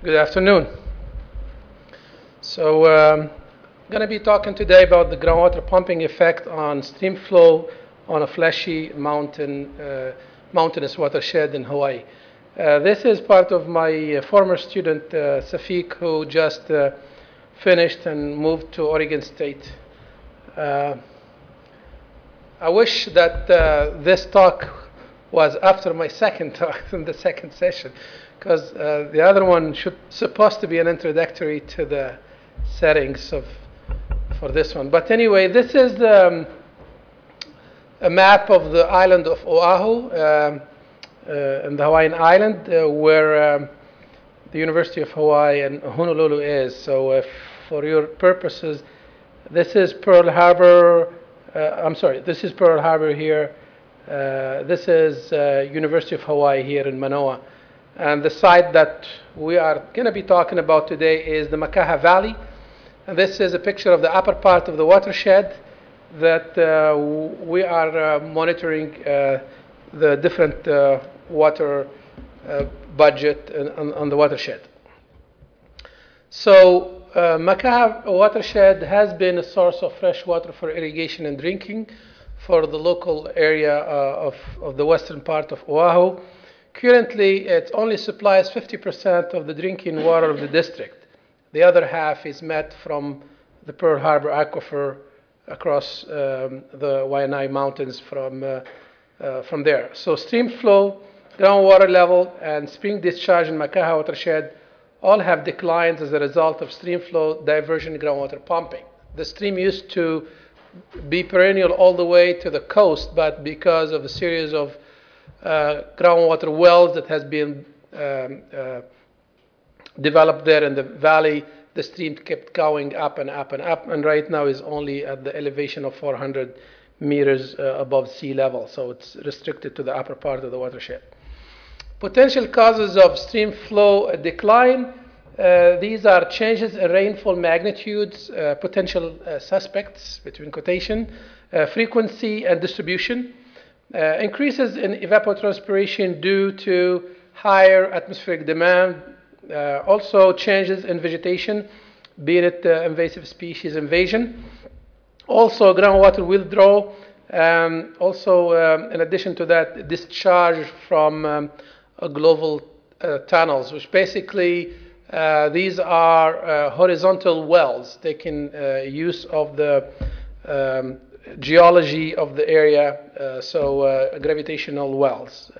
Good afternoon. I'm going to be talking today about the groundwater pumping effect on stream flow on a fleshy mountainous watershed in Hawaii. This is part of my former student, Safiq, who just finished and moved to Oregon State. I wish that this talk was after my second talk in the second session, because the other one supposed to be an introductory to the settings for this one. But anyway, this is a map of the island of Oahu in the Hawaiian island where the University of Hawaii and Honolulu is. So for your purposes, this is Pearl Harbor. This is Pearl Harbor here. This is University of Hawaii here in Manoa. And the site that we are going to be talking about today is the Makaha Valley. And this is a picture of the upper part of the watershed that we are monitoring the different water budget on the watershed. So Makaha watershed has been a source of fresh water for irrigation and drinking for the local area of the western part of Oahu. Currently, it only supplies 50% of the drinking water of the district. The other half is met from the Pearl Harbor aquifer across the Waianae Mountains from there. So stream flow, groundwater level, and spring discharge in Makaha watershed all have declined as a result of stream flow diversion groundwater pumping. The stream used to be perennial all the way to the coast, but because of a series of groundwater wells that has been developed there in the valley, the stream kept going up and up and up, and right now is only at the elevation of 400 meters above sea level, so it's restricted to the upper part of the watershed. Potential causes of stream flow decline. These are changes in rainfall magnitudes, potential suspects, between quotation, frequency and distribution. Increases in evapotranspiration due to higher atmospheric demand. Also changes in vegetation, be it invasive species invasion. Also groundwater withdrawal. In addition to that, discharge from global tunnels, which basically these are horizontal wells taking use of the geology of the area, gravitational wells.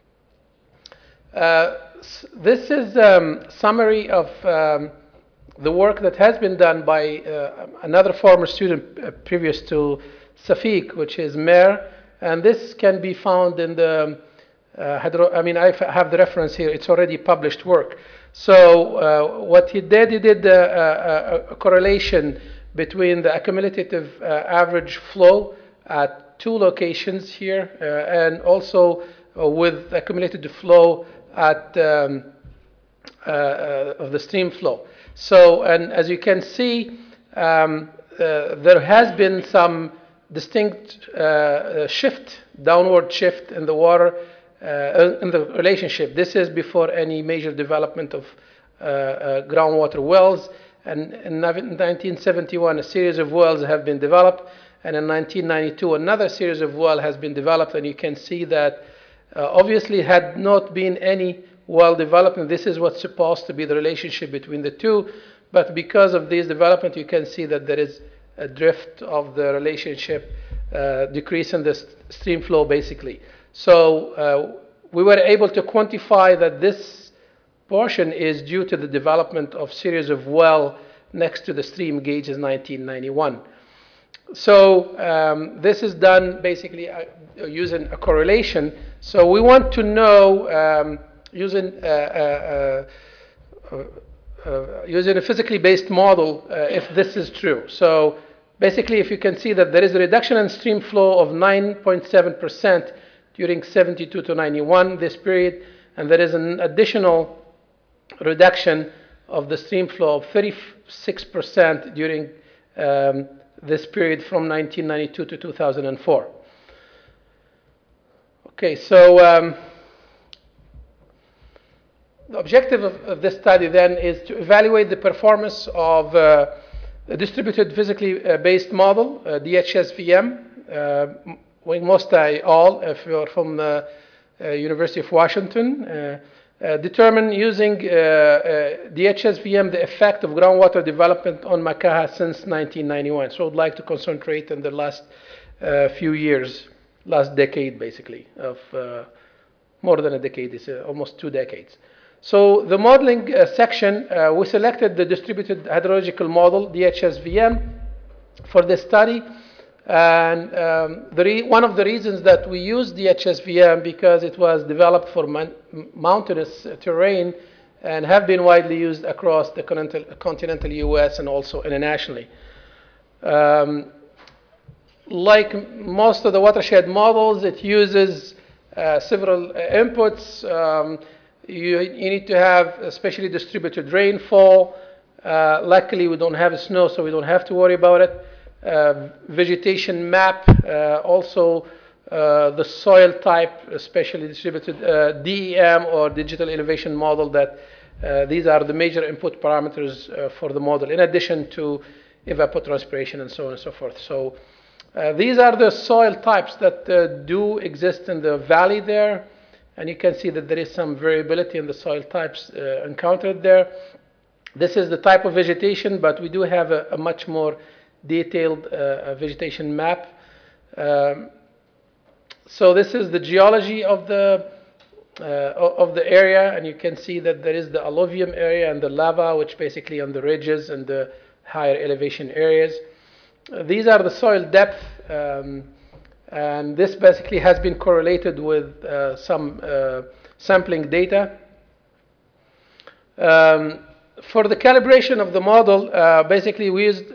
This is a summary of the work that has been done by another former student previous to Safiq, which is Mer, and this can be found in the I have the reference here. It's already published work. So what he did a correlation between the accumulative average flow at two locations here and also with accumulated flow at of the stream flow. So, and as you can see, there has been some distinct downward shift in the water in the relationship. This is before any major development of groundwater wells. And in 1971, a series of wells have been developed. And in 1992, another series of wells has been developed. And you can see that obviously had not been any well development. This is what's supposed to be the relationship between the two. But because of this development, you can see that there is a drift of the relationship, decrease in the stream flow, basically. So we were able to quantify that this portion is due to the development of series of well next to the stream gauges 1991. So this is done basically using a correlation. So we want to know using a physically based model if this is true. So basically, if you can see that there is a reduction in stream flow of 9.7% during 72 to 91, this period, and there is an additional reduction of the stream flow of 36% during this period from 1992 to 2004. Okay, so the objective of this study then is to evaluate the performance of a distributed physically based model, DHSVM, all, if you're from the University of Washington, determine using DHSVM the effect of groundwater development on Makaha since 1991. So I'd like to concentrate on the last few years, last decade basically, of more than a decade, it's almost 2 decades. So the modeling section, we selected the distributed hydrological model, DHSVM, for this study. And one of the reasons that we used DHSVM because it was developed for mountainous terrain and have been widely used across the continental US and also internationally. Like most of the watershed models, it uses several inputs. You need to have especially distributed rainfall. Luckily, we don't have snow, so we don't have to worry about it. Vegetation map, also the soil type, especially distributed DEM or digital elevation model. That these are the major input parameters for the model, in addition to evapotranspiration and so on and so forth. So these are the soil types that do exist in the valley there, and you can see that there is some variability in the soil types encountered there. This is the type of vegetation, but we do have a much more detailed vegetation map. So this is the geology of the area, and you can see that there is the alluvium area and the lava, which basically on the ridges and the higher elevation areas. These are the soil depth, and this basically has been correlated with some sampling data. For the calibration of the model, basically we used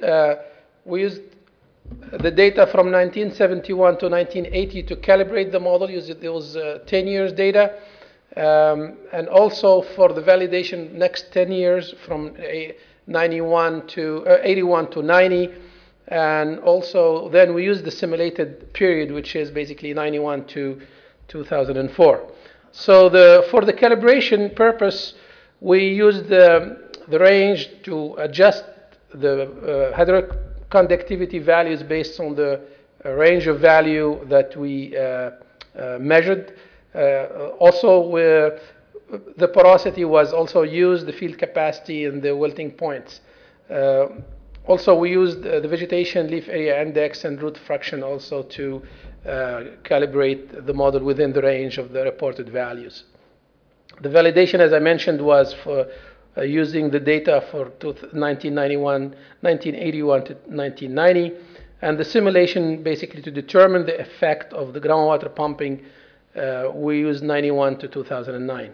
the data from 1971 to 1980 to calibrate the model, using those 10 years data. And also for the validation next 10 years from 81 to 90. And also then we used the simulated period, which is basically 91 to 2004. So for the calibration purpose, we used the range to adjust the hydraulic conductivity values based on the range of value that we measured. Also, the porosity was also used, the field capacity and the wilting points. Also, we used the vegetation leaf area index and root fraction also to calibrate the model within the range of the reported values. The validation, as I mentioned, was for using the data for 1981 to 1990, and the simulation basically to determine the effect of the groundwater pumping, we used 91 to 2009.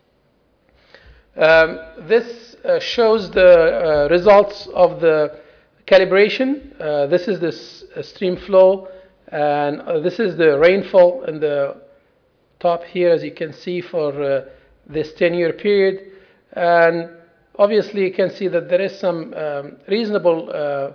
This shows the results of the calibration. This is the stream flow, and this is the rainfall in the top here, as you can see, for this 10-year period. And obviously, you can see that there is some reasonable,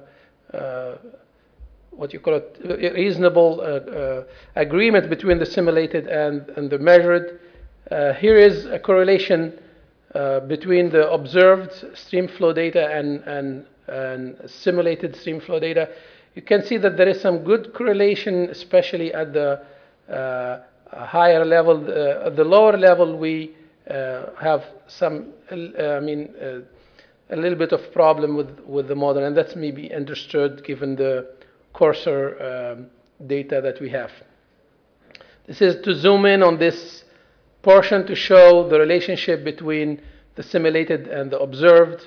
agreement between the simulated and the measured. Here is a correlation between the observed stream flow data and simulated stream flow data. You can see that there is some good correlation, especially at the higher level. At the lower level, we have some, a little bit of problem with the model, and that's maybe understood given the coarser data that we have. This is to zoom in on this portion to show the relationship between the simulated and the observed.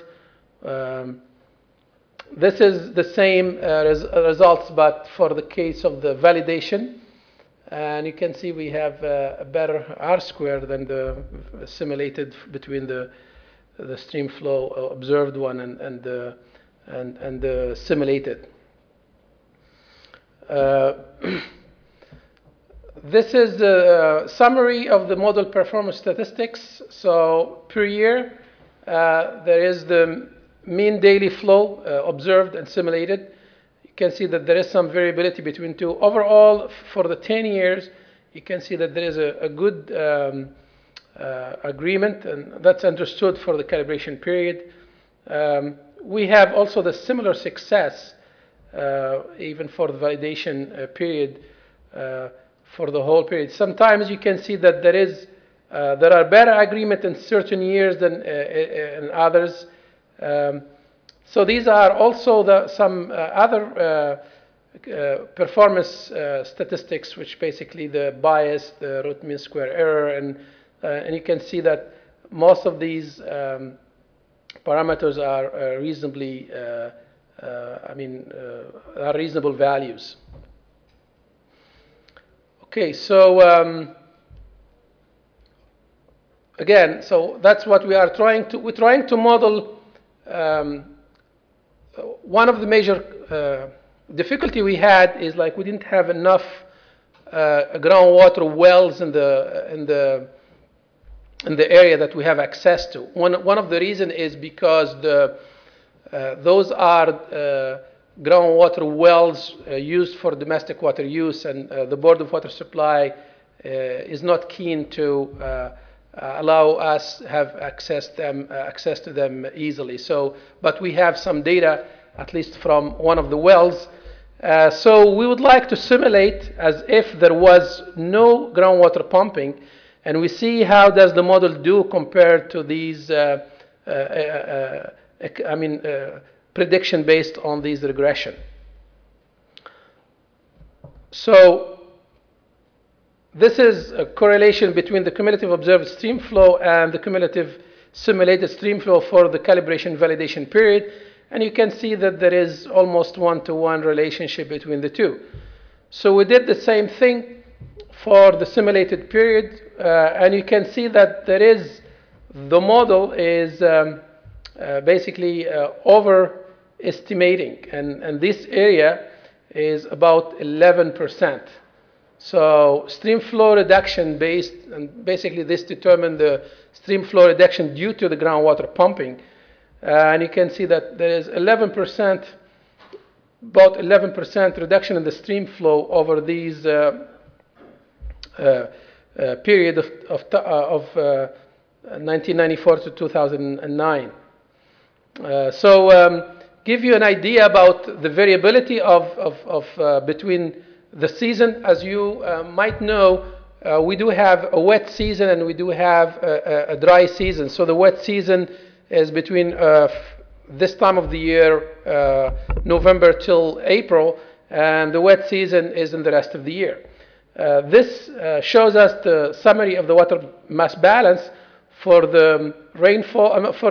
This is the same results, but for the case of the validation. And you can see we have a better R-square than the simulated between the stream flow observed one and the simulated. This is the summary of the model performance statistics. So per year, there is the mean daily flow observed and simulated. You can see that there is some variability between two. Overall, for the 10 years, you can see that there is a good agreement, and that's understood for the calibration period. We have also the similar success even for the validation period for the whole period. Sometimes you can see that there are better agreement in certain years than in others. So these are also some other performance statistics, which basically the bias, the root mean square error, and you can see that most of these parameters are reasonably, are reasonable values. Okay, so again, so that's what we are trying to. We're trying to model. One of the major difficulty we had is like we didn't have enough groundwater wells in the area that we have access to. One of the reasons is because those are groundwater wells used for domestic water use, and the Board of Water Supply is not keen to allow us have access to them easily. So, but we have some data, at least from one of the wells. So we would like to simulate as if there was no groundwater pumping, and we see how does the model do compared to these, prediction based on these regression. So this is a correlation between the cumulative observed stream flow and the cumulative simulated stream flow for the calibration validation period. And you can see that there is almost one-to-one relationship between the two. So we did the same thing for the simulated period, and you can see that the model is basically overestimating, and this area is about 11%. So stream flow reduction and basically this determined the stream flow reduction due to the groundwater pumping. And you can see that there is 11%, about 11% reduction in the stream flow over these period of 1994 to 2009. So give you an idea about the variability of between the season. As you might know, we do have a wet season and we do have a dry season. So the wet season is between this time of the year, November till April, and the wet season is in the rest of the year. This shows us the summary of the water mass balance for the rainfall, for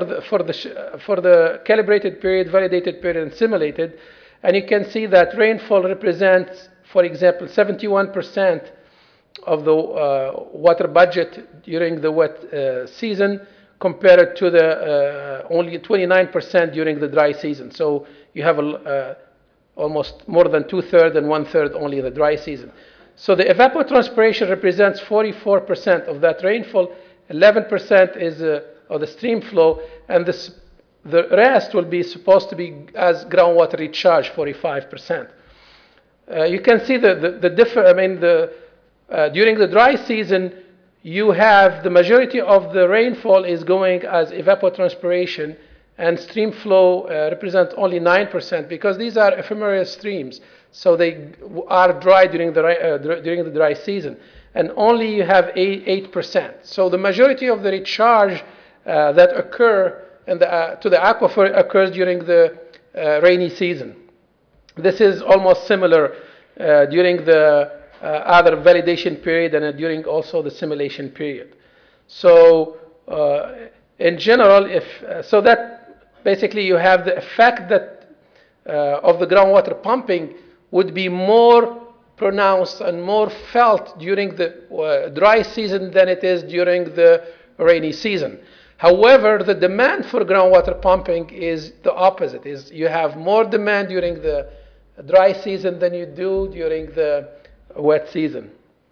the calibrated period, validated period, and simulated. And you can see that rainfall represents, for example, 71% of the water budget during the wet season, compared to the only 29% during the dry season. So you have almost more than 2/3 and 1/3 only in the dry season. So the evapotranspiration represents 44% of that rainfall, 11% is of the stream flow, and the rest will be supposed to be as groundwater recharge, 45%. You can see the difference. I mean, during the dry season, you have the majority of the rainfall is going as evapotranspiration, and stream flow represent only 9% because these are ephemeral streams, so they are dry during the dry season, and only you have 8%. So the majority of the recharge that occur to the aquifer occurs during the rainy season. This is almost similar during the other validation period and during also the simulation period. So in general, so that basically you have the effect that of the groundwater pumping would be more pronounced and more felt during the dry season than it is during the rainy season. However, the demand for groundwater pumping is the opposite. Is you have more demand during the dry season than you do during the wet season.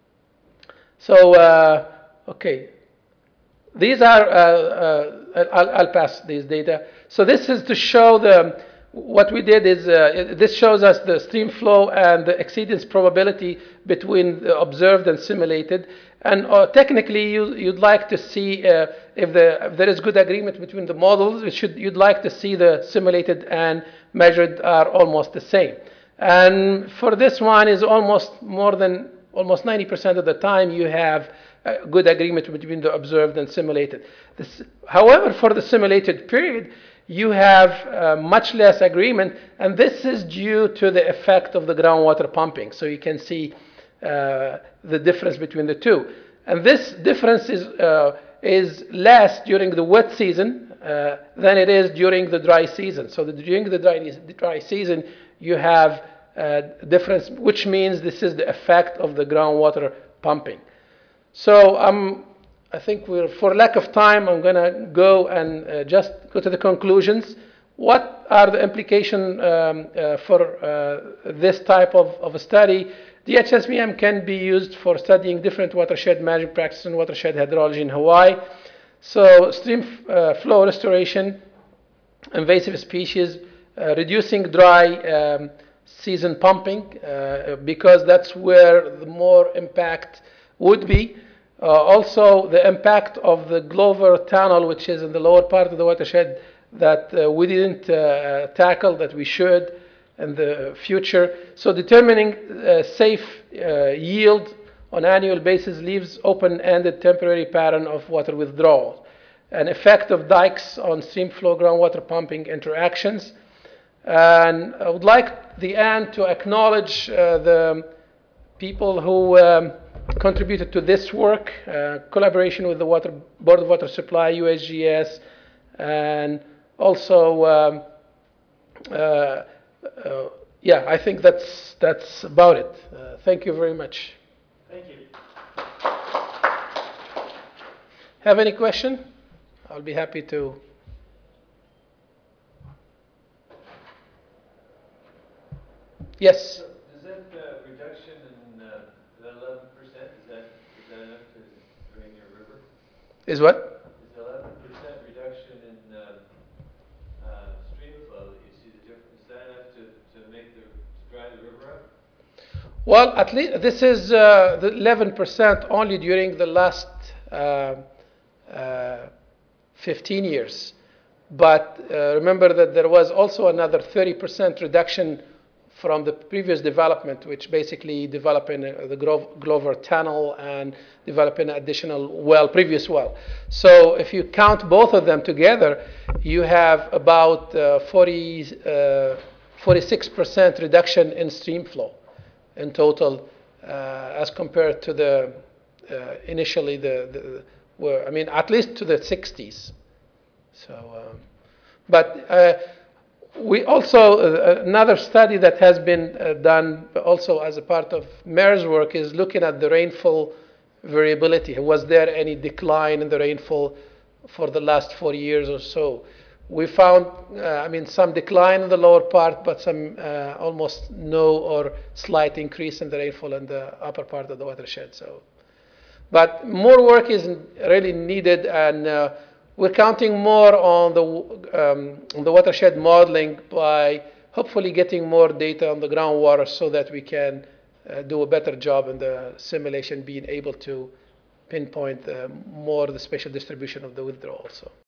So, okay. These are, I'll pass these data. So this is to show what we did is, this shows us the stream flow and the exceedance probability between the observed and simulated. And technically, you'd like to see if there is good agreement between the models. You'd like to see the simulated and measured are almost the same. And for this one is almost 90% of the time you have good agreement between the observed and simulated. However, for the simulated period, you have much less agreement, and this is due to the effect of the groundwater pumping. So you can see the difference between the two. And this difference is less during the wet season than it is during the dry season. So during the dry season, you have a difference, which means this is the effect of the groundwater pumping. So I think for lack of time, I'm going to go and just go to the conclusions. What are the implications for this type of a study? DHSPM can be used for studying different watershed management practices and watershed hydrology in Hawaii. So stream flow restoration, invasive species, reducing dry season pumping, because that's where the more impact would be. Also, the impact of the Glover Tunnel, which is in the lower part of the watershed that we didn't tackle, that we should in the future. So determining safe yield on annual basis leaves open-ended temporary pattern of water withdrawal. An effect of dikes on stream flow groundwater pumping interactions. And I would like the end to acknowledge the people who contributed to this work, collaboration with the Board of Water Supply, USGS, and also yeah, I think that's about it. Thank you very much. Thank you. Have any question? I'll be happy to. Yes? So does that reduction in that 11%, is that enough to drain your river? Is what? Is the 11% reduction in stream flow that you see the difference, is that enough to dry the river up? Well, at least this is the 11% only during the last 15 years. But remember that there was also another 30% reduction from the previous development, which basically developing the Glover Tunnel and developing an additional previous well. So if you count both of them together, you have about 46% reduction in stream flow in total, as compared to the initially I mean, at least to the 60s. So, but we also, another study that has been done also as a part of MERS work is looking at the rainfall variability. Was there any decline in the rainfall for the last 4 years or so? We found, I mean, some decline in the lower part, but some almost no or slight increase in the rainfall in the upper part of the watershed. So, but more work is really needed, and we're counting more on the watershed modeling by hopefully getting more data on the groundwater so that we can do a better job in the simulation, being able to pinpoint more the spatial distribution of the withdrawal. So.